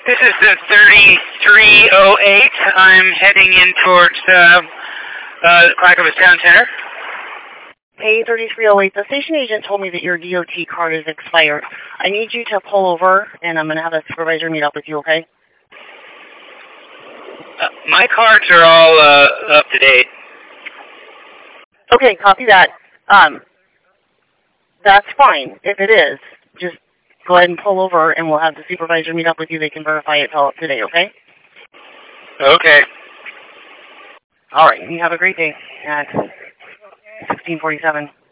This is the 3308. I'm heading in towards Clackamas Town Center. Hey, 3308. The station agent told me that your DOT card is expired. I need you to pull over, and I'm going to have a supervisor meet up with you, okay? My cards are all up to date. Okay, copy that. That's fine. If it is, just go ahead and pull over, and we'll have the supervisor meet up with you. They can verify it's all up to date, okay? Okay. All right. You have a great day at 1647.